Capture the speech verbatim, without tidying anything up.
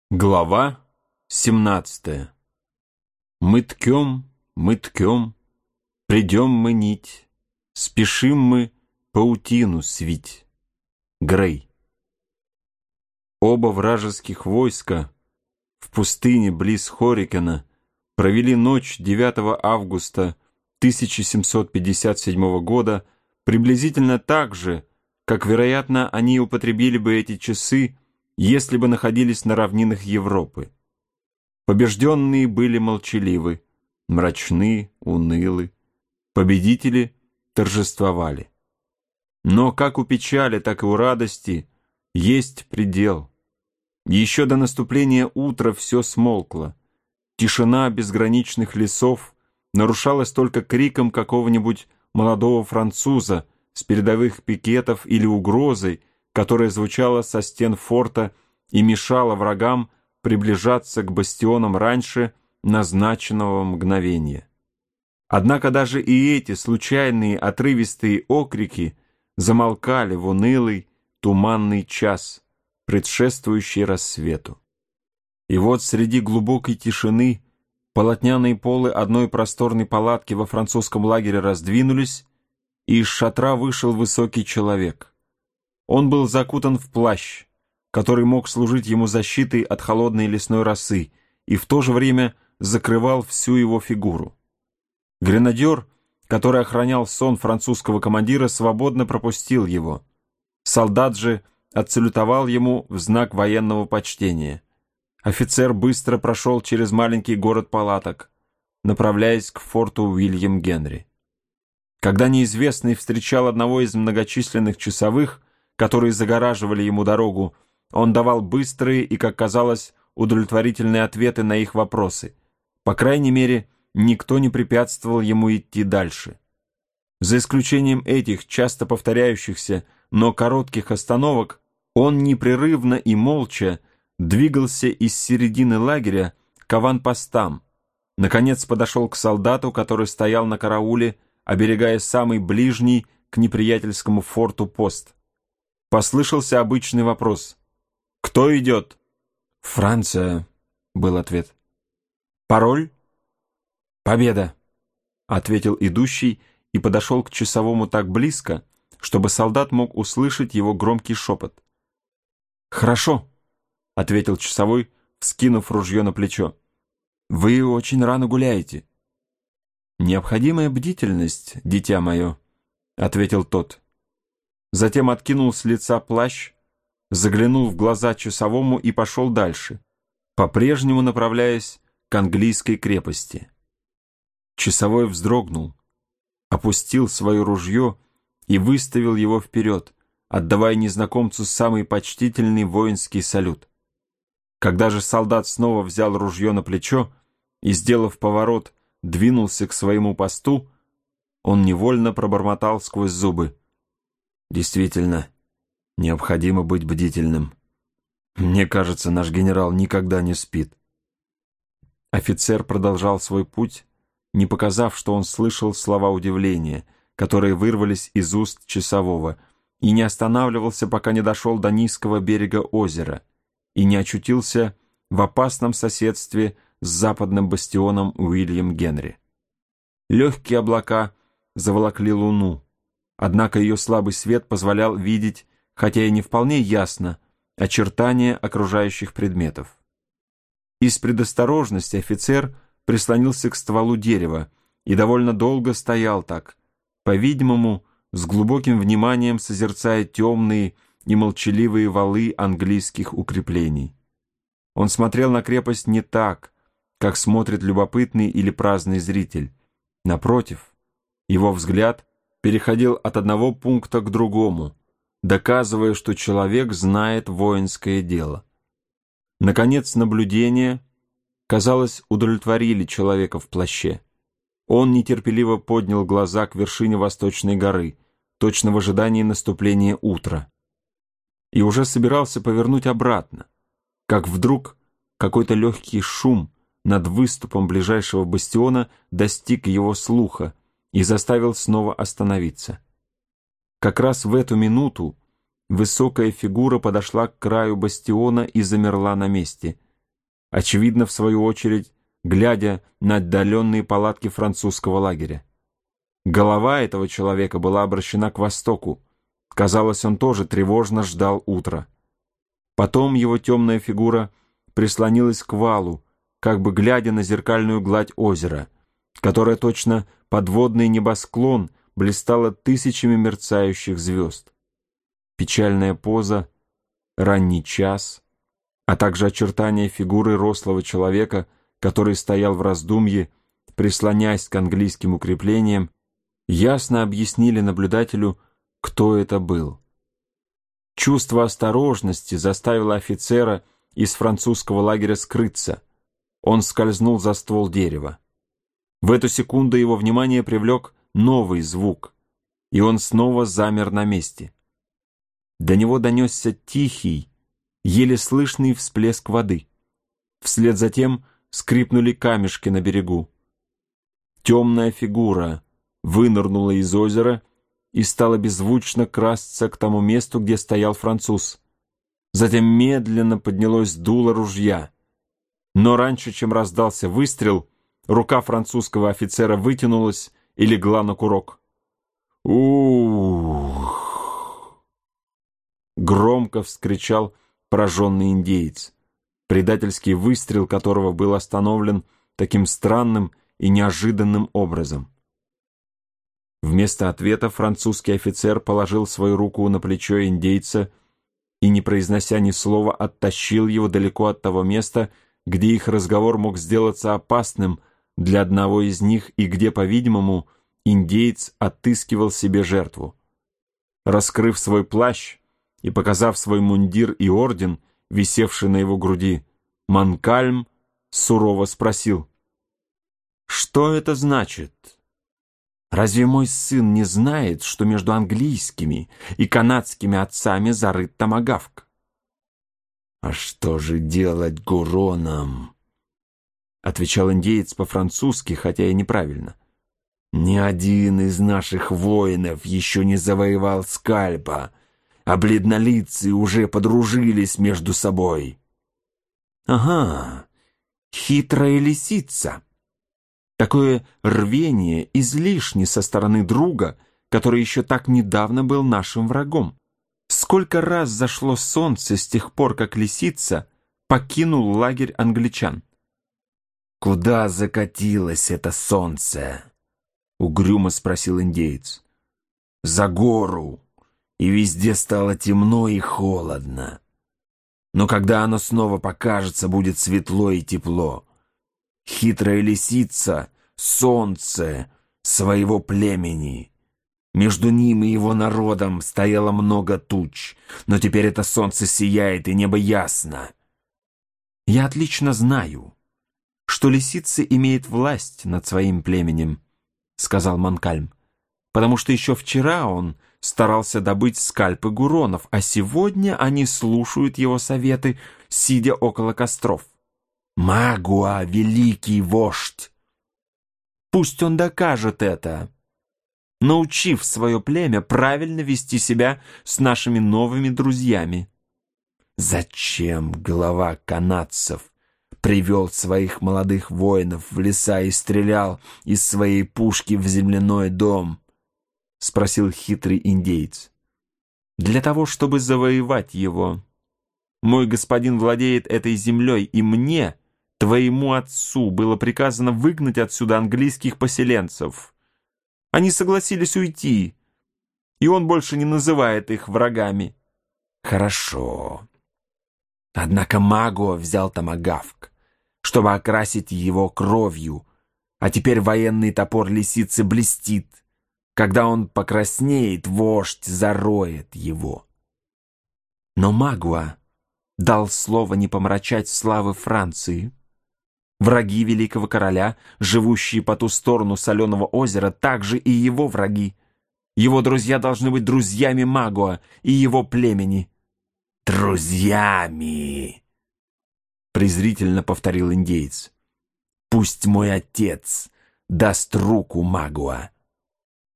Глава семнадцатая. Мы ткем, мы ткем, придем мы нить, спешим мы паутину свить. Грей. Оба вражеских войска в пустыне близ Хорикена провели ночь девятого августа тысяча семьсот пятьдесят седьмого года приблизительно так же, как, вероятно, они употребили бы эти часы, если бы находились на равнинах Европы. Побежденные были молчаливы, мрачны, унылы. Победители торжествовали. Но как у печали, так и у радости есть предел. Еще до наступления утра все смолкло. Тишина безграничных лесов нарушалась только криком какого-нибудь молодого француза с передовых пикетов или угрозой, которая звучала со стен форта и мешала врагам приближаться к бастионам раньше назначенного мгновения. Однако даже и эти случайные отрывистые окрики замолкали в унылый, туманный час, предшествующий рассвету. И вот среди глубокой тишины полотняные полы одной просторной палатки во французском лагере раздвинулись, и из шатра вышел высокий человек. Он был закутан в плащ, который мог служить ему защитой от холодной лесной росы, и в то же время закрывал всю его фигуру. Гренадер, который охранял сон французского командира, свободно пропустил его. Солдат же отсалютовал ему в знак военного почтения. Офицер быстро прошел через маленький город палаток, направляясь к форту Уильям Генри. Когда неизвестный встречал одного из многочисленных часовых, которые загораживали ему дорогу, он давал быстрые и, как казалось, удовлетворительные ответы на их вопросы. По крайней мере, никто не препятствовал ему идти дальше. За исключением этих часто повторяющихся, но коротких остановок, он непрерывно и молча двигался из середины лагеря к аванпостам. Наконец подошел к солдату, который стоял на карауле, оберегая самый ближний к неприятельскому форту пост. Послышался обычный вопрос. «Кто идет?» «Франция», — был ответ. «Пароль?» «Победа», — ответил идущий и подошел к часовому так близко, чтобы солдат мог услышать его громкий шепот. «Хорошо», — ответил часовой, вскинув ружье на плечо. «Вы очень рано гуляете». «Необходимая бдительность, дитя мое», — ответил тот. Затем откинул с лица плащ, заглянул в глаза часовому и пошел дальше, по-прежнему направляясь к английской крепости. Часовой вздрогнул, опустил свое ружье и выставил его вперед, отдавая незнакомцу самый почтительный воинский салют. Когда же солдат снова взял ружье на плечо и, сделав поворот, двинулся к своему посту, он невольно пробормотал сквозь зубы: «Действительно, необходимо быть бдительным. Мне кажется, наш генерал никогда не спит». Офицер продолжал свой путь, не показав, что он слышал слова удивления, которые вырвались из уст часового, и не останавливался, пока не дошел до низкого берега озера и не очутился в опасном соседстве с западным бастионом Уильям Генри. Легкие облака заволокли луну, однако ее слабый свет позволял видеть, хотя и не вполне ясно, очертания окружающих предметов. Из предосторожности офицер прислонился к стволу дерева и довольно долго стоял так, по-видимому, с глубоким вниманием созерцая темные и молчаливые валы английских укреплений. Он смотрел на крепость не так, как смотрит любопытный или праздный зритель. Напротив, его взгляд переходил от одного пункта к другому, доказывая, что человек знает воинское дело. Наконец, наблюдения, казалось, удовлетворили человека в плаще. Он нетерпеливо поднял глаза к вершине Восточной горы, точно в ожидании наступления утра, и уже собирался повернуть обратно, как вдруг какой-то легкий шум над выступом ближайшего бастиона достиг его слуха и заставил снова остановиться. Как раз в эту минуту высокая фигура подошла к краю бастиона и замерла на месте. очевидно, в свою очередь, глядя на отдаленные палатки французского лагеря. Голова этого человека была обращена к востоку. Казалось, он тоже тревожно ждал утра. Потом его темная фигура прислонилась к валу, как бы глядя на зеркальную гладь озера, которая точно подводный небосклон блистала тысячами мерцающих звезд. Печальная поза, ранний час, а также очертания фигуры рослого человека, который стоял в раздумье, прислоняясь к английским укреплениям, ясно объяснили наблюдателю, кто это был. Чувство осторожности заставило офицера из французского лагеря скрыться. Он скользнул за ствол дерева. В эту секунду его внимание привлек новый звук, и он снова замер на месте. До него донесся тихий, еле слышный всплеск воды. Вслед за тем скрипнули камешки на берегу. Темная фигура вынырнула из озера и стала беззвучно красться к тому месту, где стоял француз. Затем медленно поднялось дуло ружья. Но раньше, чем раздался выстрел, рука французского офицера вытянулась и легла на курок. «Ух!» Громко вскричал пораженный индеец, предательский выстрел которого был остановлен таким странным и неожиданным образом. Вместо ответа французский офицер положил свою руку на плечо индейца и, не произнося ни слова, оттащил его далеко от того места, где их разговор мог сделаться опасным для одного из них и где, по-видимому, индеец отыскивал себе жертву. Раскрыв свой плащ и показав свой мундир и орден, висевший на его груди, Манкальм сурово спросил: «Что это значит? Разве мой сын не знает, что между английскими и канадскими отцами зарыт томагавк?» «А что же делать гуронам?» — отвечал индеец по-французски, хотя и неправильно. «Ни один из наших воинов еще не завоевал скальпа, а бледнолицые уже подружились между собой». «Ага, хитрая лисица. Такое рвение излишне со стороны друга, который еще так недавно был нашим врагом. Сколько раз зашло солнце с тех пор, как лисица покинул лагерь англичан?» «Куда закатилось это солнце?» — угрюмо спросил индеец. «За гору, и везде стало темно и холодно. Но когда оно снова покажется, будет светло и тепло. Хитрая лисица — солнце своего племени. Между ним и его народом стояло много туч, но теперь это солнце сияет, и небо ясно». «Я отлично знаю, что лисица имеет власть над своим племенем», — сказал Манкальм, «потому что еще вчера он старался добыть скальпы гуронов, а сегодня они слушают его советы, сидя около костров. Магуа — великий вождь. Пусть он докажет это, научив свое племя правильно вести себя с нашими новыми друзьями». «Зачем глава канадцев привел своих молодых воинов в леса и стрелял из своей пушки в земляной дом?» — спросил хитрый индеец. «Для того, чтобы завоевать его. Мой господин владеет этой землей, и мне, твоему отцу, было приказано выгнать отсюда английских поселенцев. Они согласились уйти, и он больше не называет их врагами». «Хорошо. Однако Магуа взял томагавк, чтобы окрасить его кровью, а теперь военный топор лисицы блестит. Когда он покраснеет, вождь зароет его». Но Магуа дал слово не помрачать славы Франции. Враги великого короля, живущие по ту сторону соленого озера, также и его враги. Его друзья должны быть друзьями Магуа и его племени. «Друзьями!» — презрительно повторил индеец. «Пусть мой отец даст руку Магуа,